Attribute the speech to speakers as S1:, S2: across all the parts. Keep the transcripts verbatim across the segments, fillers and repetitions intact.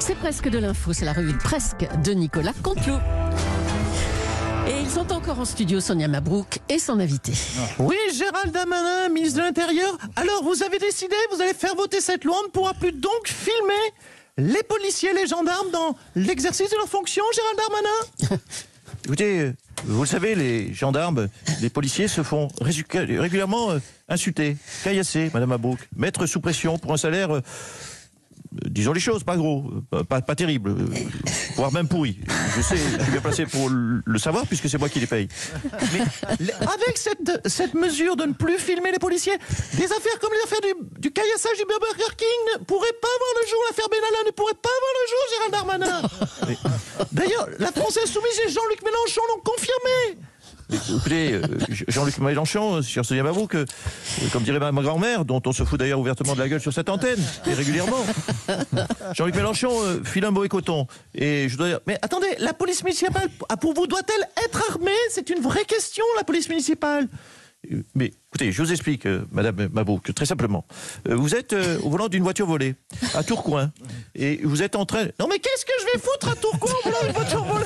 S1: C'est presque de l'info, c'est la revue de Presque de Nicolas Canteloup. Et ils sont encore en studio, Sonia Mabrouk et son invité.
S2: Oui, Gérald Darmanin, ministre de l'Intérieur. Alors, vous avez décidé, vous allez faire voter cette loi, on ne pourra plus donc filmer les policiers, les gendarmes dans l'exercice de leurs fonctions, Gérald Darmanin.
S3: Écoutez, vous le savez, les gendarmes, les policiers se font régulièrement euh, insulter, caillasser, Madame Mabrouk, mettre sous pression pour un salaire... Euh, disons les choses, pas gros, pas, pas terrible, voire même pourri. Je sais, je suis bien placé pour le savoir puisque c'est moi qui les paye.
S2: Mais avec cette, cette mesure de ne plus filmer les policiers, des affaires comme les affaires du, du caillassage du Burger King ne pourraient pas voir le jour, l'affaire Benalla ne pourrait pas voir le jour, Gérald Darmanin. D'ailleurs, la France Insoumise et Jean-Luc Mélenchon l'ont confirmé.
S3: Écoutez, euh, Jean-Luc Mélenchon, sur Sonia Mabrouk, euh, comme dirait ma, ma grand-mère, dont on se fout d'ailleurs ouvertement de la gueule sur cette antenne, et régulièrement. Jean-Luc Mélenchon euh, file un mauvais coton. Et je dois dire,
S2: mais attendez, la police municipale, pour vous, doit-elle être armée? C'est une vraie question, la police municipale.
S3: Mais écoutez, je vous explique, euh, Madame Mabrouk, très simplement. Euh, vous êtes euh, au volant d'une voiture volée, à Tourcoing, et vous êtes en train...
S2: Non mais qu'est-ce que je vais foutre à Tourcoing au volant d'une voiture volée?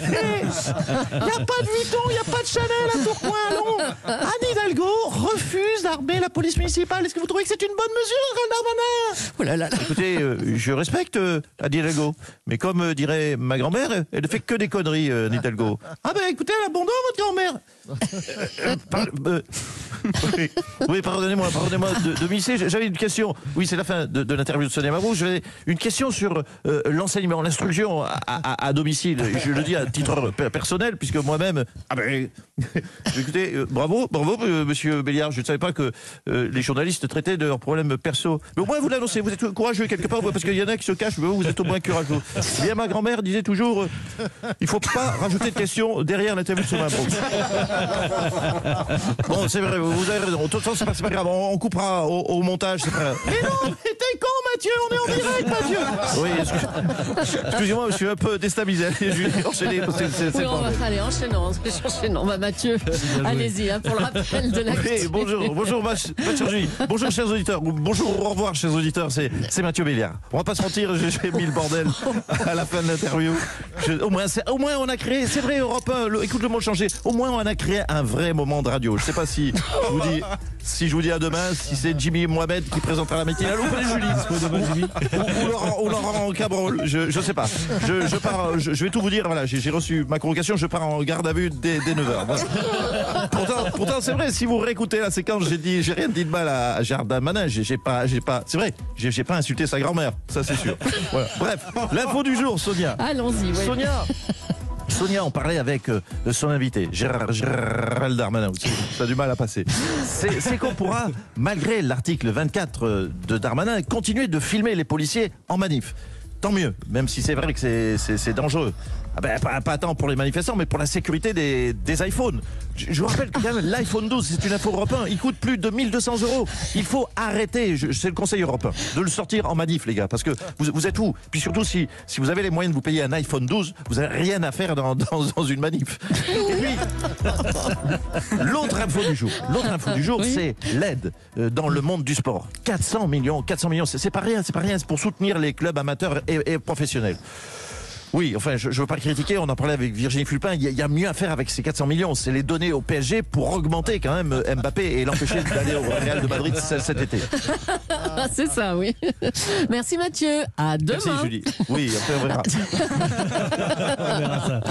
S2: Il n'y a pas de Vuitton, il n'y a pas de Chanel à Tourcoing, non. Anne Hidalgo refuse d'armer la police municipale. Est-ce que vous trouvez que c'est une bonne mesure, Gérald Darmanin?
S1: Oh là là là.
S3: Écoutez, euh, je respecte euh, Anne Hidalgo, mais comme euh, dirait ma grand-mère, elle ne fait que des conneries, euh, Anne Hidalgo.
S2: Ah ben écoutez, elle a bon dos, votre grand-mère.
S3: Euh, par, euh, oui, oui, pardonnez-moi, pardonnez-moi de, de m'hisser. J'avais une question. Oui, c'est la fin de, de l'interview de Sonia Mabrouk. J'avais une question sur euh, l'enseignement, l'instruction à, à, à domicile. Je le dis à titre personnel, puisque moi-même. Ah ben, écoutez, euh, bravo, bravo, euh, Monsieur Béliard. Je ne savais pas que euh, les journalistes traitaient de leurs problèmes perso. Mais au moins vous l'annoncez. Vous êtes courageux quelque part, parce qu'il y en a qui se cachent. Mais vous, vous êtes au moins courageux. Bien, ma grand-mère disait toujours, euh, il faut pas rajouter de questions derrière l'interview de Sonia Mabrouk. Bon, c'est vrai. Vous avez raison. De toute façon, c'est pas, c'est pas grave. On, on coupera au, au montage. C'est pas...
S2: Mais non, mais t'es con, Mathieu. On est en direct, Mathieu.
S3: Oui, excuse... excusez-moi, je suis un peu déstabilisé. Je vais enchaîner. C'est, c'est, c'est
S1: oui, on va aller enchaînons. enchaînons. Bah, Mathieu, allez-y hein, pour le rappel de la.
S3: Oui, bonjour, bonjour, ma, ma chère Julie. Bonjour, chers auditeurs. Bonjour, au revoir, chers auditeurs. C'est, c'est Mathieu Béliard. On va pas se mentir, j'ai, j'ai mis le bordel à la fin de l'interview. Je, au, moins, c'est, au moins, on a créé. C'est vrai, Europe un, le, écoute le mot changer. Au moins, on a créé un vrai moment de radio. Je sais pas si je vous dis, si je vous dis à demain, si c'est Jimmy Mohamed qui présentera la matinale ou pas Julie, ou, ou, ou Laurent, ou Laurent Cabrol, je, je sais pas. Je, je pars, je, je vais tout vous dire. Voilà, j'ai, j'ai reçu ma convocation. Je pars en garde à vue dès, dès neuf heures. Voilà. Pourtant, pourtant, c'est vrai. Si vous réécoutez la séquence, j'ai dit, j'ai rien dit de mal à, à Gérald Darmanin. J'ai, j'ai pas, j'ai pas. C'est vrai. J'ai, j'ai pas insulté sa grand-mère. Ça, c'est sûr. Voilà. Bref, l'info du jour, Sonia.
S1: Allons-y. Oui.
S3: Sonia. Sonia, on parlait avec euh, son invité, Gérard, Gérald Darmanin, ça a du mal à passer. C'est, c'est qu'on pourra, malgré l'article vingt-quatre de Darmanin, continuer de filmer les policiers en manif. Tant mieux, même si c'est vrai que c'est, c'est, c'est dangereux. Ah ben, pas, pas tant pour les manifestants, mais pour la sécurité des, des iPhones. Je, je vous rappelle que quand même, l'iPhone douze, c'est une info européenne, il coûte plus de mille deux cents euros. Il faut arrêter, je, c'est le Conseil européen, de le sortir en manif, les gars, parce que vous, vous êtes où? Puis surtout, si, si vous avez les moyens de vous payer un iPhone douze, vous n'avez rien à faire dans, dans, dans une manif. Et puis, l'autre info du jour, l'autre info du jour, oui. C'est l'aide euh, dans le monde du sport. quatre cents millions, quatre cents millions, c'est, c'est pas rien, c'est pas rien, c'est pour soutenir les clubs amateurs et, et professionnels. Oui, enfin, je ne veux pas critiquer, on en parlait avec Virginie Fulpin, il y, y a mieux à faire avec ces quatre cents millions, c'est les donner au P S G pour augmenter quand même Mbappé et l'empêcher d'aller au Real de Madrid cet été.
S1: C'est ça, oui. Merci Mathieu, à demain.
S3: Merci Julie. Oui, après on verra.
S1: On verra ça.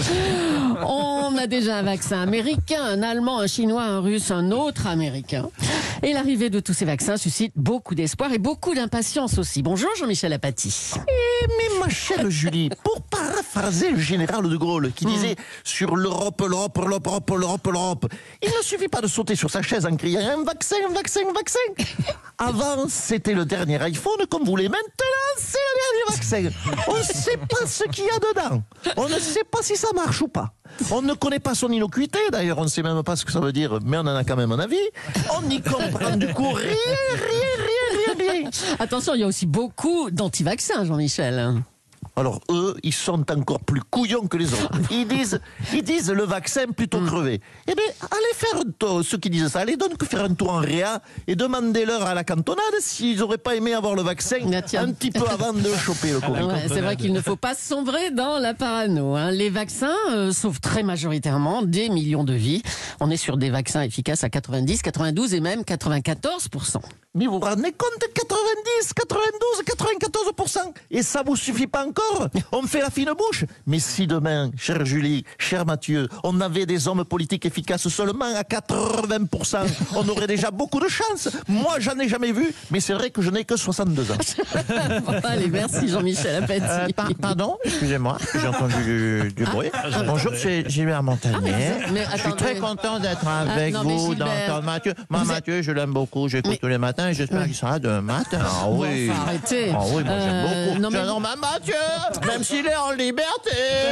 S1: On a déjà un vaccin américain, un allemand, un chinois, un russe, un autre américain. Et l'arrivée de tous ces vaccins suscite beaucoup d'espoir et beaucoup d'impatience aussi. Bonjour Jean-Michel Apathy.
S2: Eh, mais ma chère Julie, pour paraphraser le général de Gaulle qui disait mmh. sur l'Europe, l'Europe, l'Europe, l'Europe, l'Europe, l'Europe, il ne suffit pas de sauter sur sa chaise en criant un vaccin, un vaccin, un vaccin. Avant, c'était le dernier iPhone comme vous voulez. Maintenant, c'est le dernier vaccin. On ne sait pas ce qu'il y a dedans. On ne sait pas si ça marche ou pas. On ne connaît pas son innocuité, d'ailleurs, on ne sait même pas ce que ça veut dire, mais on en a quand même un avis. On n'y comprend du coup rien, rien, rien, rien, rien.
S1: Attention, il y a aussi beaucoup d'anti-vaccins, Jean-Michel.
S2: Alors eux, ils sont encore plus couillons que les autres. Ils disent, ils disent le vaccin plutôt crevé. Eh bien, allez faire un tour, ceux qui disent ça, allez donc faire un tour en réa et demandez-leur à la cantonade s'ils n'auraient pas aimé avoir le vaccin
S1: Ah,
S2: un petit peu avant de choper le Covid.
S1: Ouais, c'est vrai qu'il ne faut pas sombrer dans la parano. Hein. Les vaccins euh, sauvent très majoritairement des millions de vies. On est sur des vaccins efficaces à quatre-vingt-dix, quatre-vingt-douze et même quatre-vingt-quatorze pour cent.
S2: Mais vous vous rendez compte, quatre-vingt-dix, quatre-vingt-douze, quatre-vingt-quatorze pour cent. Et ça vous suffit pas encore? On me fait la fine bouche. Mais si demain, chère Julie, cher Mathieu, on avait des hommes politiques efficaces seulement à quatre-vingts pour cent, on aurait déjà beaucoup de chance. Moi, j'en ai jamais vu, mais c'est vrai que je n'ai que soixante-deux ans.
S1: Bon, allez, merci Jean-Michel Apathy.
S4: Euh, par- pardon, excusez-moi, j'ai entendu du, du bruit. Bonjour, c'est Gilbert Montagnier.
S1: Ah, mais
S4: je suis
S1: attendez.
S4: très content d'être avec
S1: non, mais
S4: vous
S1: Gilbert,
S4: dans, dans Mathieu. Moi,
S1: vous êtes-
S4: Mathieu, je l'aime beaucoup, j'écoute
S1: Mais-
S4: tous les matins et j'espère qu'il sera demain matin. Ah
S1: Bon,
S4: oui.
S1: enfin, arrêtez.
S4: Ah oui, moi
S1: Euh,
S4: j'aime beaucoup.
S1: non, mais-
S4: J'adore ma Mathieu, même s'il est en liberté.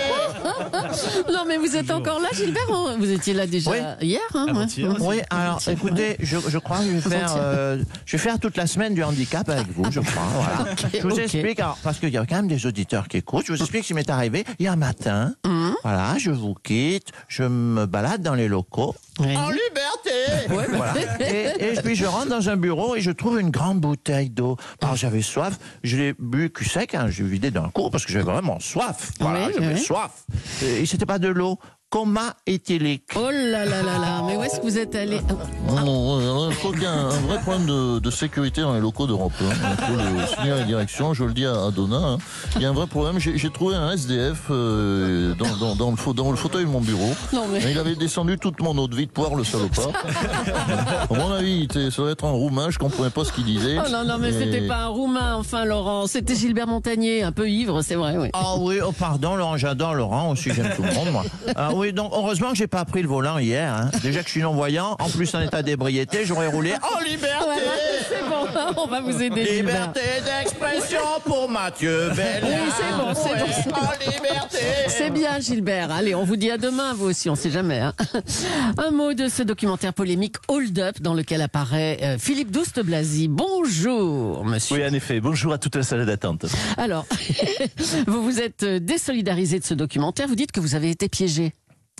S1: Non, mais vous êtes encore là, Gilbert? hein Vous étiez là déjà
S4: Oui.
S1: hier hein,
S5: Avant-hier,
S1: ouais.
S4: Oui, alors écoutez, je, je crois que je vais faire,
S1: Avant-hier.
S4: euh, je vais faire toute la semaine du handicap avec vous, je crois. Voilà.
S1: Ok,
S4: je vous
S1: ok.
S4: explique, alors, parce qu'il y a quand même des auditeurs qui écoutent, je vous explique ce qui m'est arrivé il y a un matin.
S1: Hum.
S4: Voilà, je vous quitte, je me balade dans les locaux.
S1: Ouais.
S4: En liberté
S1: Ouais, bah,
S4: Voilà. Et, et puis je rentre dans un bureau et je trouve une grande bouteille d'eau. Alors j'avais soif, je l'ai bu cul sec, hein, j'ai vidé d'un coup parce que j'avais vraiment soif. Voilà,
S1: Oui,
S4: j'avais
S1: oui.
S4: soif. Et c'était pas de l'eau, coma éthylique.
S1: Oh là là là là, mais où est-ce que vous êtes allé?
S2: Non, ouais, alors, je crois qu'il y a un vrai problème de, de sécurité dans les locaux d'Europe. Hein. Il faut le signaler à la direction, je le dis à, à Donna. Hein. Il y a un vrai problème. J'ai j'ai trouvé un S D F euh, dans, dans, dans, le, fa- dans le fauteuil de mon bureau.
S1: Non, mais-
S2: Et il avait descendu toute mon eau de vie de poire, le salopard. À mon avis, il était- ça doit être un roumain, je comprenais pas ce qu'il disait.
S1: Oh non, non, mais
S2: Et-
S1: c'était pas un Roumain, enfin, Laurent. C'était Gilbert Montagnier, un peu ivre, c'est vrai, oui.
S4: Ah oui, oh pardon Laurent, j'adore Laurent aussi, j'aime tout le monde moi. Ah oui, donc heureusement que j'ai pas pris le volant hier. Hein. Déjà que je suis non-voyant, en plus en état d'ébriété, j'aurais roulé en liberté.
S1: Voilà, c'est bon, on va vous aider, Gilbert.
S4: Liberté d'expression pour Mathieu Bellin.
S1: Oui, c'est bon, c'est bon, c'est bon.
S4: En liberté.
S1: C'est bien, Gilbert. Allez, on vous dit à demain, vous aussi, on sait jamais. Hein. Un mot de ce documentaire polémique Hold Up, dans lequel apparaît euh, Philippe Douste-Blazy. Bonjour, monsieur.
S3: Oui, en effet. Bonjour à toute la salle d'attente.
S1: Alors, vous vous êtes euh, désolidarisé de ce documentaire. Vous dites que vous avez été piégé.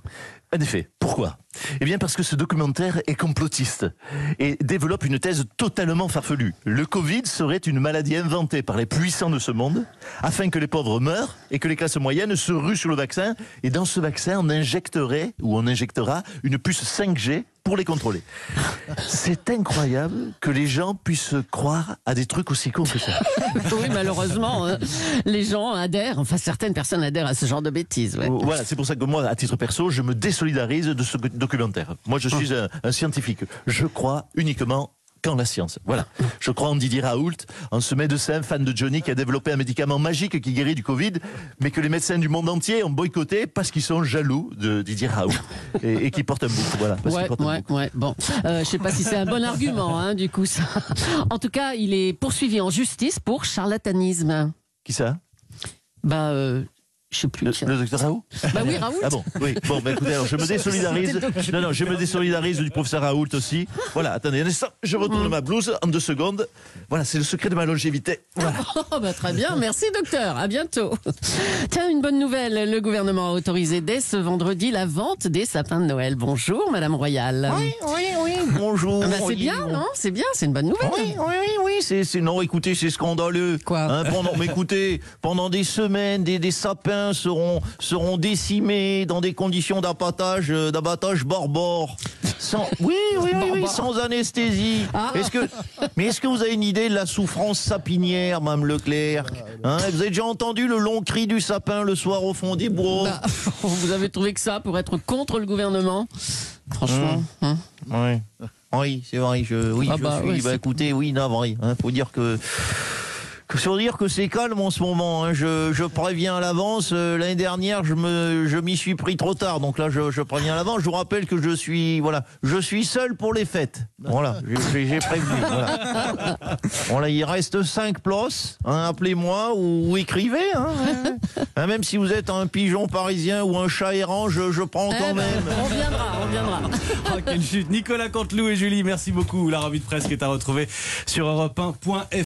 S3: En effet. Pourquoi? Eh bien parce que ce documentaire est complotiste et développe une thèse totalement farfelue. Le Covid serait une maladie inventée par les puissants de ce monde afin que les pauvres meurent et que les classes moyennes se ruent sur le vaccin. Et dans ce vaccin, on injecterait ou on injectera une puce cinq G pour les contrôler. C'est incroyable que les gens puissent croire à des trucs aussi cons que ça.
S1: Oui, malheureusement, hein, les gens adhèrent, enfin certaines personnes adhèrent à ce genre de bêtises. Ouais.
S3: Voilà, c'est pour ça que moi, à titre perso, je me désolidarise de ce documentaire. Moi, je suis un, un scientifique. Je crois uniquement qu'en la science. Voilà. Je crois en Didier Raoult, en ce médecin fan de Johnny qui a développé un médicament magique qui guérit du Covid, mais que les médecins du monde entier ont boycotté parce qu'ils sont jaloux de Didier Raoult et, et qui portent un bouc. Voilà. Parce qu'il
S1: Ouais,
S3: porte un
S1: ouais,
S3: bouc.
S1: ouais. Bon, euh, je sais pas si c'est un bon argument, hein, du coup. Ça. En tout cas, il est poursuivi en justice pour charlatanisme.
S3: Qui ça?
S1: Bah, euh, je sais plus.
S3: Le,
S1: tiens.
S3: le docteur Raoult?
S1: Bah oui, Raoult.
S3: Ah bon, oui. Bon, bah écoutez, alors je me désolidarise.
S1: C'était documenté.
S3: Non, non, je me désolidarise du professeur Raoult aussi. Voilà, attendez un instant, je retourne ma blouse en deux secondes. Voilà, c'est le secret de ma longévité. Voilà.
S1: Oh, bah, très bien, merci docteur, à bientôt. Tiens, une bonne nouvelle, le gouvernement a autorisé dès ce vendredi la vente des sapins de Noël. Bonjour, Madame Royal.
S4: Oui, oui, oui, bonjour.
S1: Ah bah, c'est
S4: Oui,
S1: bien,
S4: bon.
S1: non? C'est bien, c'est une bonne nouvelle.
S4: Oui, oui, oui, oui, c'est, c'est, non, écoutez, c'est scandaleux.
S1: Quoi
S4: Hein, pendant, mais écoutez, pendant des semaines, des, des sapins seront, seront décimés dans des conditions d'abattage, euh, d'abattage barbare. Sans, oui, oui, oui, oui, sans anesthésie.
S1: Ah.
S4: Est-ce que, mais est-ce que vous avez une idée de la souffrance sapinière, Mme Leclerc? Hein, vous avez déjà entendu le long cri du sapin le soir au fond des bois?
S1: Bah, vous avez trouvé que ça pour être contre le gouvernement? Franchement. hein.
S4: Oui, oui, c'est vrai. Je, oui,
S1: Ah
S4: je
S1: bah,
S4: suis.
S1: ouais,
S4: bah,
S1: c'est-
S4: écoutez, oui, non, vrai. Hein, faut dire que. que- Faut dire que c'est calme en ce moment. Hein. Je, je préviens à l'avance. Euh, l'année dernière, je me, je m'y suis pris trop tard. Donc là, je, je préviens à l'avance. Je vous rappelle que je suis, voilà, je suis seul pour les fêtes. Voilà, j'ai, j'ai prévenu. Voilà. Bon là, il reste cinq places. Hein, appelez-moi ou, ou écrivez. Hein, ouais. Hein, même si vous êtes un pigeon parisien ou un chat errant, je, je prends
S1: Eh
S4: quand
S1: ben,
S4: même.
S1: on viendra, on viendra.
S5: Oh, quelle chute. Nicolas Canteloup et Julie, merci beaucoup. La revue de presse qui est à retrouver sur europe un point f r.